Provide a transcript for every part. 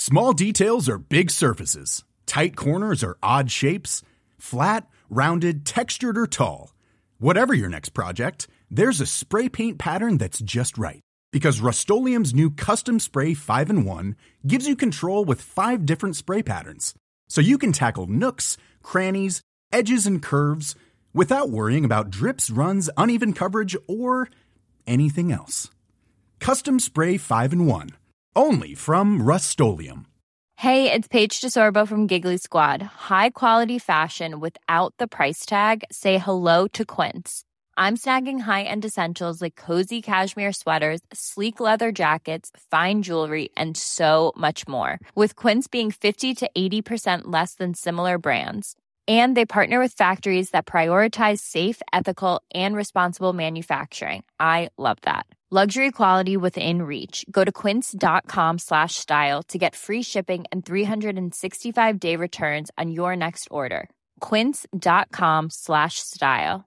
Small details are big surfaces. Tight corners are odd shapes. Flat, rounded, textured, or tall. Whatever your next project, there's a spray paint pattern that's just right. Because Rust-Oleum's new Custom Spray 5-in-1 gives you control with 5 different spray patterns. So you can tackle nooks, crannies, edges, and curves without worrying about drips, runs, uneven coverage, or anything else. Custom Spray 5-in-1. Only from Rust-Oleum. Hey, it's Paige DeSorbo from Giggly Squad. High quality fashion without the price tag. Say hello to Quince. I'm snagging high-end essentials like cozy cashmere sweaters, sleek leather jackets, fine jewelry, and so much more. With Quince being 50 to 80% less than similar brands. And they partner with factories that prioritize safe, ethical, and responsible manufacturing. I love that. Luxury quality within reach. Go to quince.com/style to get free shipping and 365-day returns on your next order. Quince.com/style.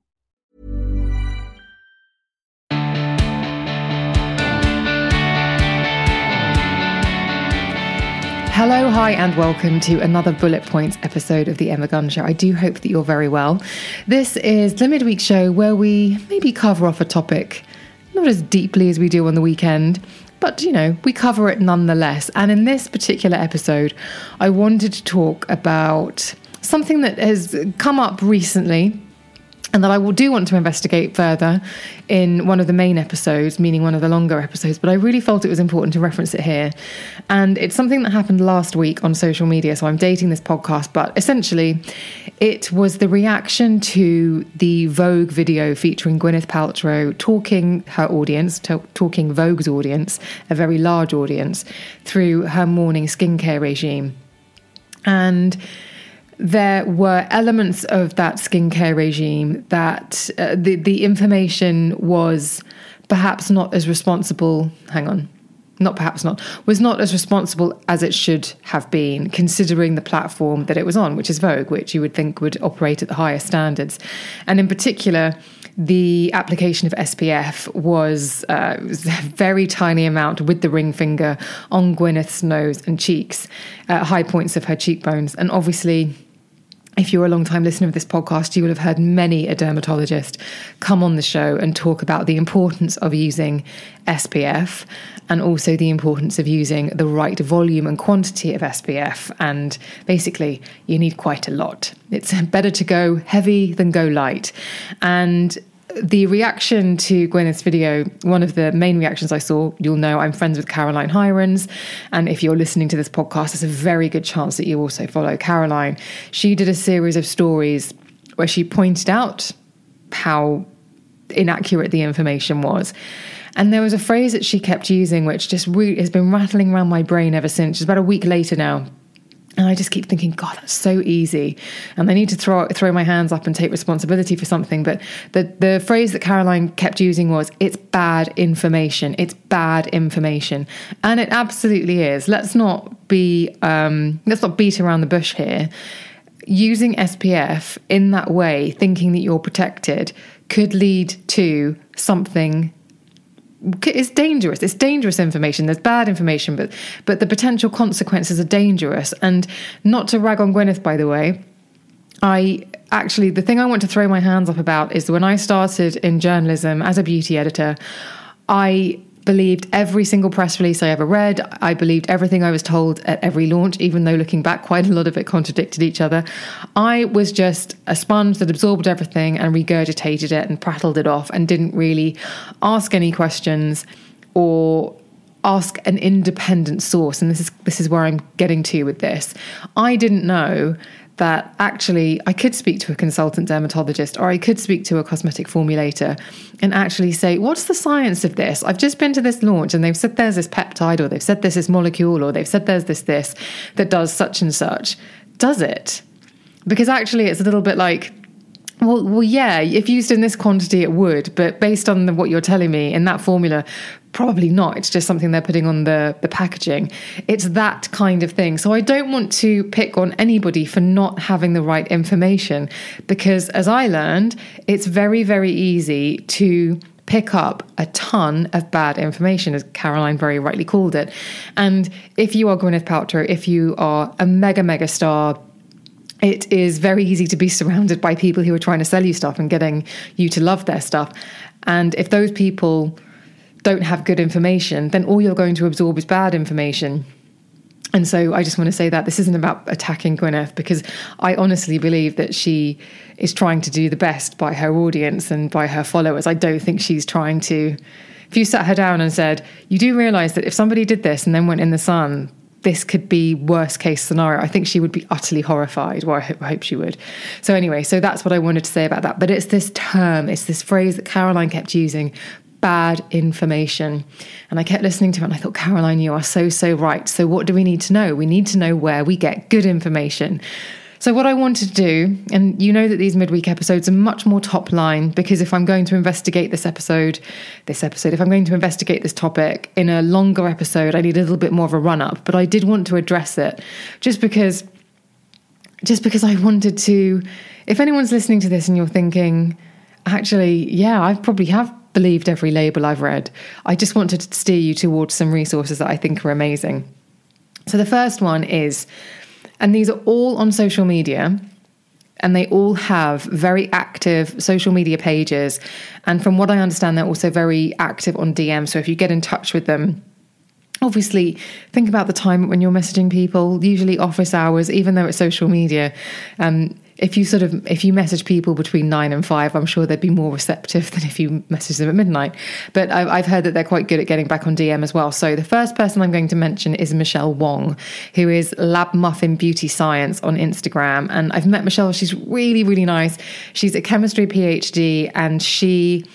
Hello, hi, and welcome to another Bullet Points episode of The Emma Gunn Show. I do hope that you're very well. This is the midweek show where we maybe cover off a topic not as deeply as we do on the weekend, but, you know, we cover it nonetheless. And in this particular episode, I wanted to talk about something that has come up recently and that I do want to investigate further in one of the main episodes, meaning one of the longer episodes, but I really felt it was important to reference it here. And it's something that happened last week on social media, so I'm dating this podcast, but essentially it was the reaction to the Vogue video featuring Gwyneth Paltrow talking her audience, talking Vogue's audience, a very large audience, through her morning skincare regime. And there were elements of that skincare regime that the information was perhaps not as responsible. Was not as responsible as it should have been, considering the platform that it was on, which is Vogue, which you would think would operate at the highest standards. And in particular, the application of SPF was a very tiny amount with the ring finger on Gwyneth's nose and cheeks, high points of her cheekbones. And obviously, if you're a long-time listener of this podcast, you will have heard many a dermatologist come on the show and talk about the importance of using SPF and also the importance of using the right volume and quantity of SPF. And basically, you need quite a lot. It's better to go heavy than go light. And the reaction to Gwyneth's video, one of the main reactions I saw, you'll know I'm friends with Caroline Hirons. And if you're listening to this podcast, there's a very good chance that you also follow Caroline. She did a series of stories where she pointed out how inaccurate the information was. And there was a phrase that she kept using, which just really has been rattling around my brain ever since. It's about a week later now. And I just keep thinking, God, that's so easy. And I need to throw my hands up and take responsibility for something. But the phrase that Caroline kept using was, it's bad information. It's bad information. And it absolutely is. Let's not beat around the bush here. Using SPF in that way, thinking that you're protected, could lead to something. It's dangerous. It's dangerous information. There's bad information, but the potential consequences are dangerous. And not to rag on Gwyneth, by the way, the thing I want to throw my hands up about is when I started in journalism as a beauty editor, I believed every single press release I ever read. I believed everything I was told at every launch, even though looking back, quite a lot of it contradicted each other. I was just a sponge that absorbed everything and regurgitated it and prattled it off and didn't really ask any questions or ask an independent source. And this is where I'm getting to with this. I didn't know that actually I could speak to a consultant dermatologist or I could speak to a cosmetic formulator and actually say, what's the science of this? I've just been to this launch and they've said there's this peptide, or they've said there's this molecule, or they've said there's this that does such and such. Does it? Because actually it's a little bit like, well, yeah, if used in this quantity, it would. But based on what you're telling me in that formula, probably not. It's just something they're putting on the packaging. It's that kind of thing. So I don't want to pick on anybody for not having the right information, because as I learned, it's very, very easy to pick up a ton of bad information, as Caroline very rightly called it. And if you are Gwyneth Paltrow, if you are a mega star, it is very easy to be surrounded by people who are trying to sell you stuff and getting you to love their stuff. And if those people don't have good information, then all you're going to absorb is bad information. And so I just want to say that this isn't about attacking Gwyneth, because I honestly believe that she is trying to do the best by her audience and by her followers. I don't think she's trying to... If you sat her down and said, you do realise that if somebody did this and then went in the sun, this could be worst case scenario, I think she would be utterly horrified. Well, I hope she would. So anyway, so that's what I wanted to say about that. But it's this term, it's this phrase that Caroline kept using, bad information. And I kept listening to it and I thought, Caroline, you are so right. So what do we need to know? We need to know where we get good information. So what I wanted to do, and you know that these midweek episodes are much more top line, because if I'm going to investigate this episode, if I'm going to investigate this topic in a longer episode, I need a little bit more of a run up. But I did want to address it just because I wanted to, if anyone's listening to this and you're thinking, actually, yeah, I probably have believed every label I've read, I just wanted to steer you towards some resources that I think are amazing. So the first one is, and these are all on social media, and they all have very active social media pages. And from what I understand, they're also very active on DM. So if you get in touch with them, obviously think about the time when you're messaging people, usually office hours, even though it's social media. If you message people between 9 and 5, I'm sure they'd be more receptive than if you message them at midnight. But I've heard that they're quite good at getting back on DM as well. So the first person I'm going to mention is Michelle Wong, who is Lab Muffin Beauty Science on Instagram. And I've met Michelle. She's really, really nice. She's a chemistry PhD, and she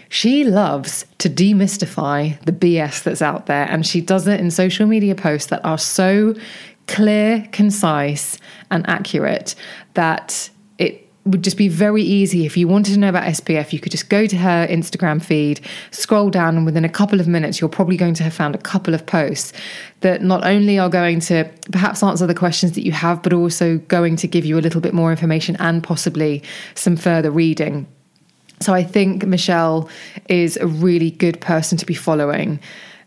loves to demystify the BS that's out there. And she does it in social media posts that are so clear, concise, and accurate that it would just be very easy. If you wanted to know about SPF, you could just go to her Instagram feed, scroll down, and within a couple of minutes, you're probably going to have found a couple of posts that not only are going to perhaps answer the questions that you have, but also going to give you a little bit more information and possibly some further reading. So I think Michelle is a really good person to be following.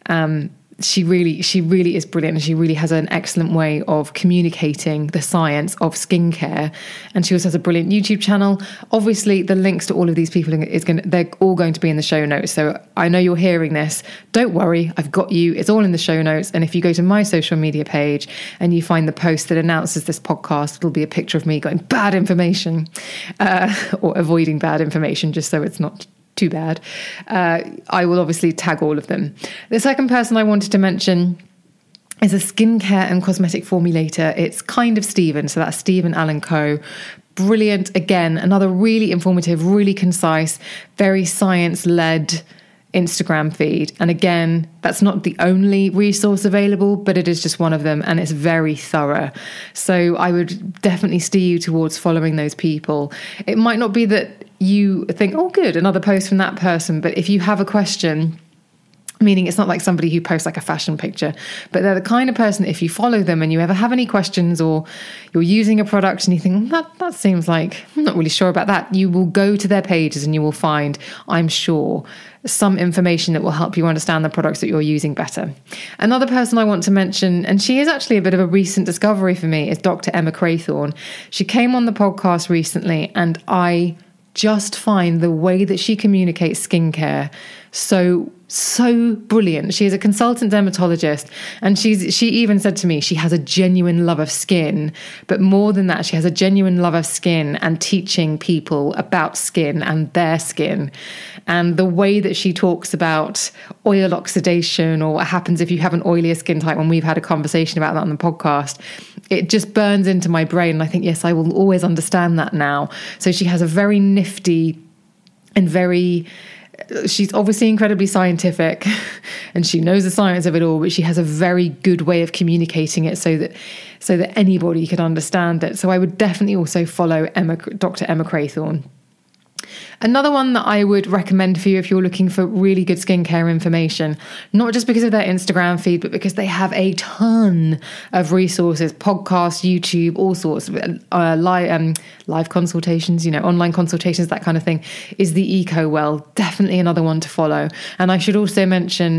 She really is brilliant, and she really has an excellent way of communicating the science of skincare. And she also has a brilliant YouTube channel. Obviously, the links to all of these people they're all going to be in the show notes. So I know you're hearing this. Don't worry, I've got you. It's all in the show notes. And if you go to my social media page and you find the post that announces this podcast, it'll be a picture of me getting bad information or avoiding bad information, just so it's not too bad. I will obviously tag all of them. The second person I wanted to mention is a skincare and cosmetic formulator. It's Kind of Steven. So that's Stephen Allen Co. Brilliant. Again, another really informative, really concise, very science-led Instagram feed. And again, that's not the only resource available, but it is just one of them, and it's very thorough. So I would definitely steer you towards following those people. It might not be that you think, oh good, another post from that person, but if you have a question, meaning it's not like somebody who posts like a fashion picture, but they're the kind of person, if you follow them and you ever have any questions, or you're using a product and you think, that seems like, I'm not really sure about that, you will go to their pages and you will find, I'm sure, some information that will help you understand the products that you're using better. Another person I want to mention, and she is actually a bit of a recent discovery for me, is Dr. Emma Craythorne. She came on the podcast recently, and I just find the way that she communicates skincare so brilliant. She is a consultant dermatologist, and she even said to me she has a genuine love of skin, but more than that, she has a genuine love of skin and teaching people about skin and their skin. And the way that she talks about oil oxidation, or what happens if you have an oilier skin type, when we've had a conversation about that on the podcast, it just burns into my brain. And I think, yes, I will always understand that now. So she has a very nifty and she's obviously incredibly scientific and she knows the science of it all, but she has a very good way of communicating it so that anybody could understand it. So I would definitely also follow Dr. Emma Craythorne. Another one that I would recommend for you if you're looking for really good skincare information, not just because of their Instagram feed, but because they have a ton of resources, podcasts, YouTube, all sorts of live consultations, online consultations, that kind of thing, is the EcoWell. Definitely another one to follow. And I should also mention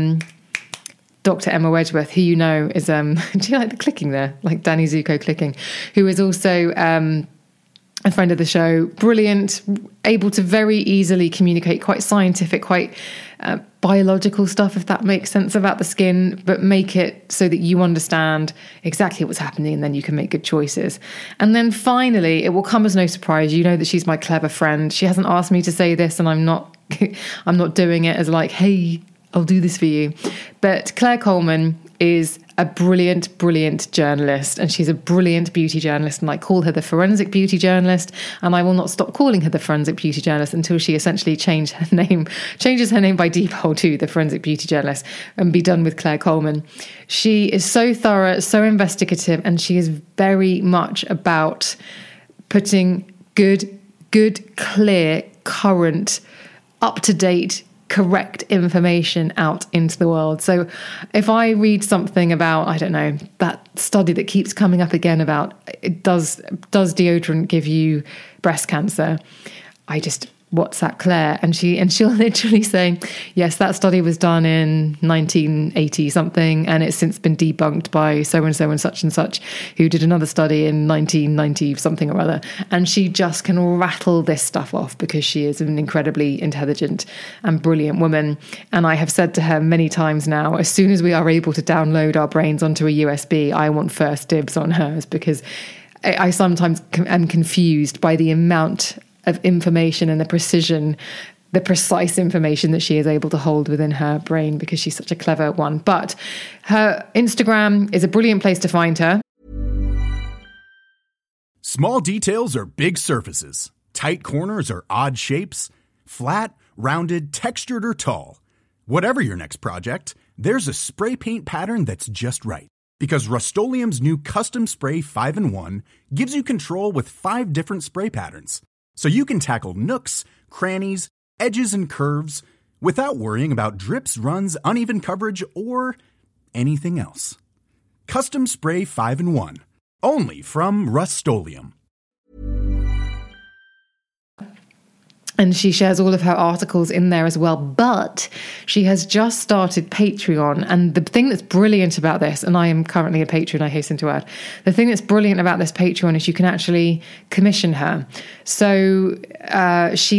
Dr. Emma Wedgeworth, who is, do you like the clicking there? Like Danny Zuko clicking, who is also a friend of the show, brilliant, able to very easily communicate quite scientific, quite biological stuff, if that makes sense, about the skin, but make it so that you understand exactly what's happening and then you can make good choices. And then finally, it will come as no surprise, you know that she's my clever friend. She hasn't asked me to say this, and I'm not doing it as like, hey, I'll do this for you. But Claire Coleman is a brilliant, brilliant journalist, and she's a brilliant beauty journalist, and I call her the forensic beauty journalist, and I will not stop calling her the forensic beauty journalist until she essentially changes her name by default to the forensic beauty journalist and be done with Claire Coleman. She is so thorough, so investigative, and she is very much about putting good, clear, current, up-to-date, correct information out into the world. So if I read something about, I don't know, that study that keeps coming up again about does deodorant give you breast cancer, I just WhatsApp Claire, and she'll literally say, yes, that study was done in 1980 something, and it's since been debunked by so and so and such, who did another study in 1990 something or other. And she just can rattle this stuff off because she is an incredibly intelligent and brilliant woman. And I have said to her many times now, as soon as we are able to download our brains onto a USB, I want first dibs on hers, because I sometimes am confused by the amount of information and the precise information that she is able to hold within her brain, because she's such a clever one. But her Instagram is a brilliant place to find her. Small details are big surfaces. Tight corners are odd shapes. Flat, rounded, textured, or tall. Whatever your next project, there's a spray paint pattern that's just right. Because Rust-Oleum's new Custom Spray 5-in-1 gives you control with 5 different spray patterns. So you can tackle nooks, crannies, edges, and curves without worrying about drips, runs, uneven coverage, or anything else. Custom Spray 5-in-1. Only from Rust-Oleum. And she shares all of her articles in there as well. But she has just started Patreon. And the thing that's brilliant about this, and I am currently a patron, I hasten to add, the thing that's brilliant about this Patreon is you can actually commission her. So she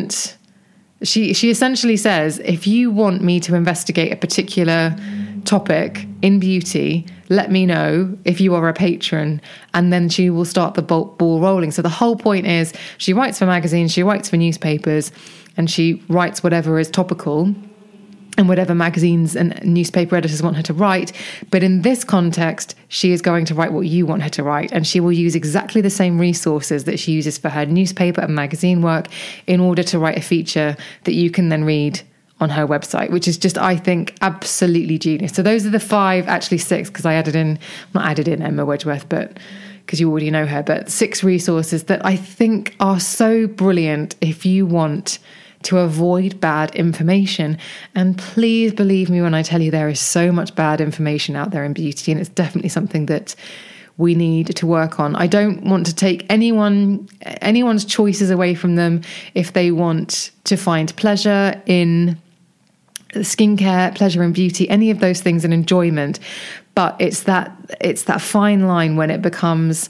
essentially says, if you want me to investigate a particular topic in beauty, let me know if you are a patron, and then she will start the ball rolling. So the whole point is, she writes for magazines, she writes for newspapers, and she writes whatever is topical and whatever magazines and newspaper editors want her to write. But in this context, she is going to write what you want her to write, and she will use exactly the same resources that she uses for her newspaper and magazine work in order to write a feature that you can then read on her website, which is just, I think, absolutely genius. So those are the 5, actually 6, because I not added in Emma Wedgeworth, but because you already know her, but 6 resources that I think are so brilliant if you want to avoid bad information. And please believe me when I tell you, there is so much bad information out there in beauty, and it's definitely something that we need to work on. I don't want to take anyone's choices away from them if they want to find pleasure in skincare, pleasure in beauty, any of those things, and enjoyment. But it's that fine line when it becomes,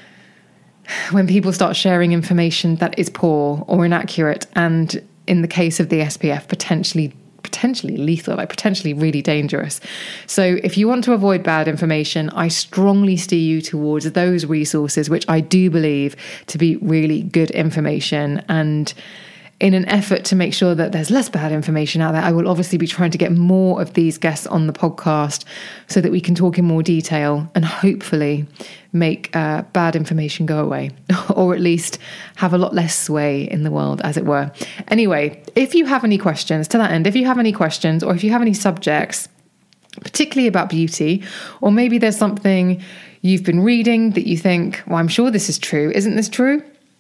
when people start sharing information that is poor or inaccurate, and in the case of the SPF, potentially lethal, like potentially really dangerous. So if you want to avoid bad information, I strongly steer you towards those resources, which I do believe to be really good information. And in an effort to make sure that there's less bad information out there, I will obviously be trying to get more of these guests on the podcast so that we can talk in more detail and hopefully make bad information go away, or at least have a lot less sway in the world, as it were. Anyway, if you have any questions, to that end, if you have any questions, or if you have any subjects, particularly about beauty, or maybe there's something you've been reading that you think, well, I'm sure this is true. Isn't this true?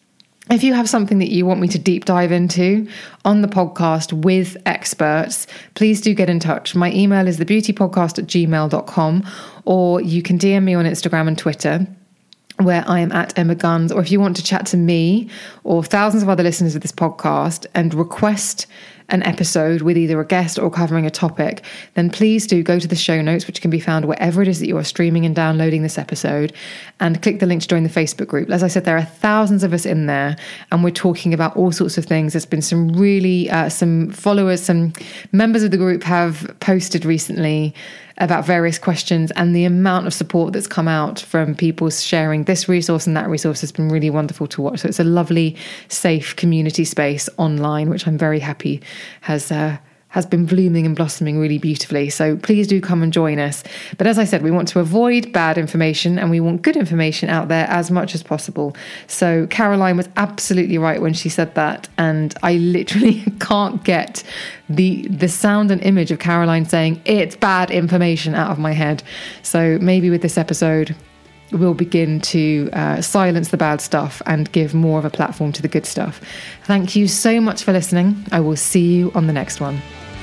If you have something that you want me to deep dive into on the podcast with experts, please do get in touch. My email is thebeautypodcast@gmail.com, or you can DM me on Instagram and Twitter, where I am at Emma Guns. Or if you want to chat to me or thousands of other listeners of this podcast and request an episode with either a guest or covering a topic, then please do go to the show notes, which can be found wherever it is that you are streaming and downloading this episode, and click the link to join the Facebook group. As I said, there are thousands of us in there, and we're talking about all sorts of things. There's been some really, some followers, some members of the group have posted recently about various questions, and the amount of support that's come out from people sharing this resource and that resource has been really wonderful to watch. So it's a lovely, safe community space online, which I'm very happy has been blooming and blossoming really beautifully. So please do come and join us. But as I said, we want to avoid bad information and we want good information out there as much as possible. So Caroline was absolutely right when she said that. And I literally can't get the sound and image of Caroline saying it's bad information out of my head. So maybe with this episode, we'll begin to silence the bad stuff and give more of a platform to the good stuff. Thank you so much for listening. I will see you on the next one.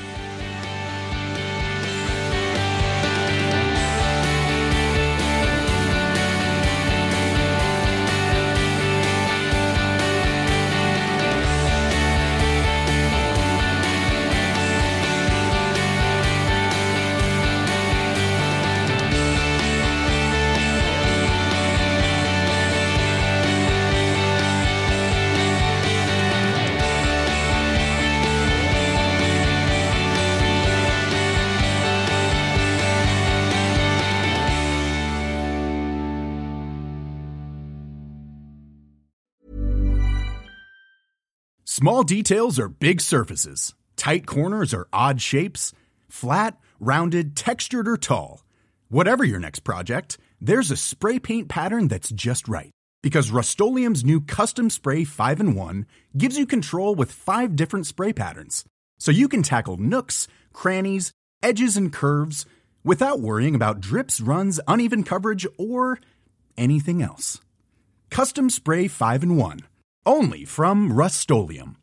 Small details are big surfaces. Tight corners are odd shapes. Flat, rounded, textured, or tall. Whatever your next project, there's a spray paint pattern that's just right. Because Rust-Oleum's new Custom Spray 5-in-1 gives you control with 5 different spray patterns. So you can tackle nooks, crannies, edges, and curves without worrying about drips, runs, uneven coverage, or anything else. Custom Spray 5-in-1. Only from Rust-Oleum.